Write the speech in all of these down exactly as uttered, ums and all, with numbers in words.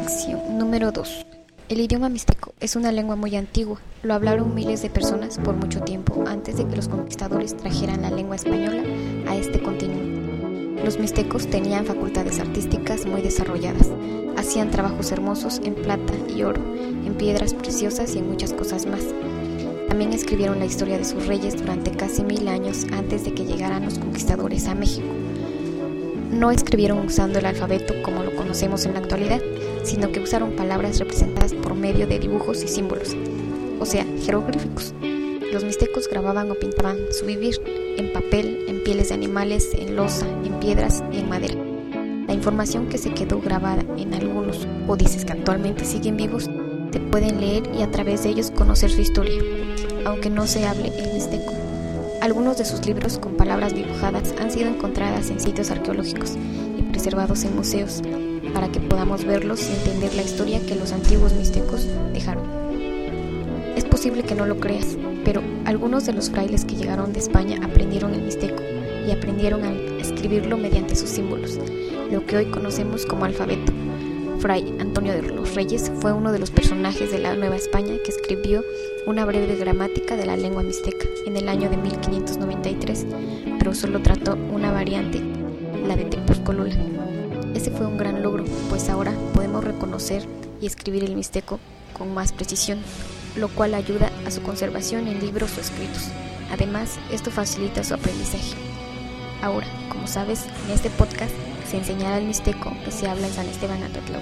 Lección número dos. El idioma mixteco es una lengua muy antigua. Lo hablaron miles de personas por mucho tiempo antes de que los conquistadores trajeran la lengua española a este continente. Los mixtecos tenían facultades artísticas muy desarrolladas. Hacían trabajos hermosos en plata y oro, en piedras preciosas y en muchas cosas más. También escribieron la historia de sus reyes durante casi mil años antes de que llegaran los conquistadores a México. No escribieron usando el alfabeto como lo conocemos en la actualidad, sino que usaron palabras representadas por medio de dibujos y símbolos, o sea, jeroglíficos. Los mixtecos grababan o pintaban su vivir en papel, en pieles de animales, en loza, en piedras y en madera. La información que se quedó grabada en algunos códices que actualmente siguen vivos se pueden leer y a través de ellos conocer su historia, aunque no se hable el mixteco. Algunos de sus libros con palabras dibujadas han sido encontradas en sitios arqueológicos y preservados en museos para que podamos verlos y entender la historia que los antiguos mixtecos dejaron. Es posible que no lo creas, pero algunos de los frailes que llegaron de España aprendieron el mixteco y aprendieron a escribirlo mediante sus símbolos, lo que hoy conocemos como alfabeto. Fray Antonio de los Reyes fue uno de los personajes de la Nueva España que escribió una breve gramática de la lengua mixteca en el año de mil quinientos noventa y tres, pero solo trató una variante, la de Tepozcolula. Ese fue un gran logro, pues ahora podemos reconocer y escribir el mixteco con más precisión, lo cual ayuda a su conservación en libros o escritos. Además, esto facilita su aprendizaje. Ahora, como sabes, en este podcast se enseñará el mixteco que se habla en San Esteban Atatlán.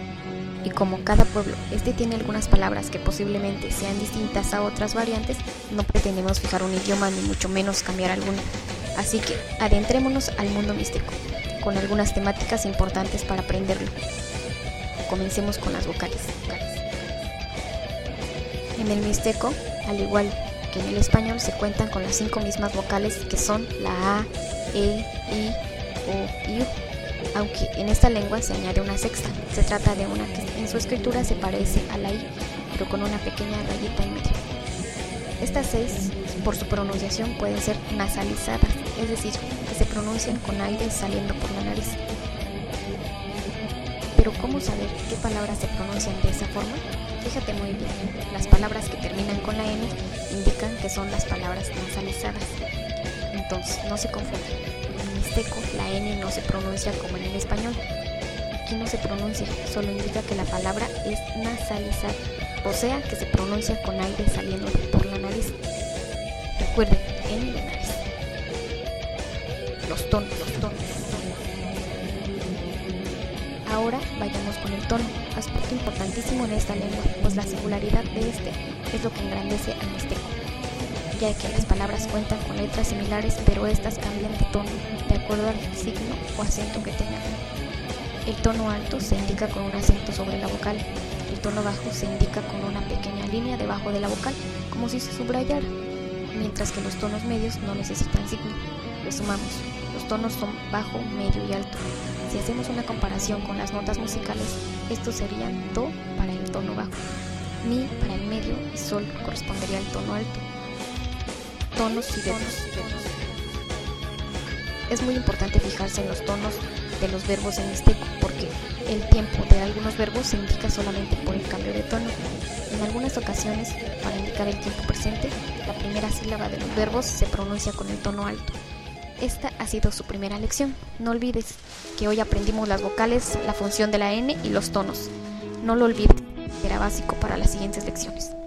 Y como cada pueblo este tiene algunas palabras que posiblemente sean distintas a otras variantes, no pretendemos fijar un idioma ni mucho menos cambiar alguna. Así que adentrémonos al mundo mixteco, con algunas temáticas importantes para aprenderlo. Comencemos con las vocales. En el mixteco, al igual que en el español, se cuentan con las cinco mismas vocales que son la A, E, I, O y U. Aunque en esta lengua se añade una sexta. Se trata de una que en su escritura se parece a la I, pero con una pequeña rayita en medio. Estas seis, por su pronunciación, pueden ser nasalizadas, es decir, que se pronuncian con aire saliendo por la nariz. Pero ¿cómo saber qué palabras se pronuncian de esa forma? Fíjate muy bien, las palabras que terminan con la N indican que son las palabras nasalizadas. Entonces, no se confundan. En el mixteco, la N no se pronuncia como en el español. Aquí no se pronuncia, solo indica que la palabra es nasalizada, o sea, que se pronuncia con aire saliendo por la nariz. Recuerden, N de nariz. Los tonos, los tonos. Ahora vayamos con el tono, aspecto importantísimo en esta lengua, pues la singularidad de este es lo que engrandece al mixteco, ya que las palabras cuentan con letras similares, pero estas cambian de tono de acuerdo al signo o acento que tengan. El tono alto se indica con un acento sobre la vocal, el tono bajo se indica con una pequeña línea debajo de la vocal, como si se subrayara, mientras que los tonos medios no necesitan signo. Resumamos, los tonos son bajo, medio y alto. Si hacemos una comparación con las notas musicales, estos serían do para el tono bajo, mi para el medio y sol correspondería al tono alto. Tonos y verbos. Es muy importante fijarse en los tonos de los verbos en mixteco, porque el tiempo de algunos verbos se indica solamente por el cambio de tono. En algunas ocasiones, para indicar el tiempo presente, la primera sílaba de los verbos se pronuncia con el tono alto. Esta ha sido su primera lección. No olvides que hoy aprendimos las vocales, la función de la N y los tonos. No lo olvides, será básico para las siguientes lecciones.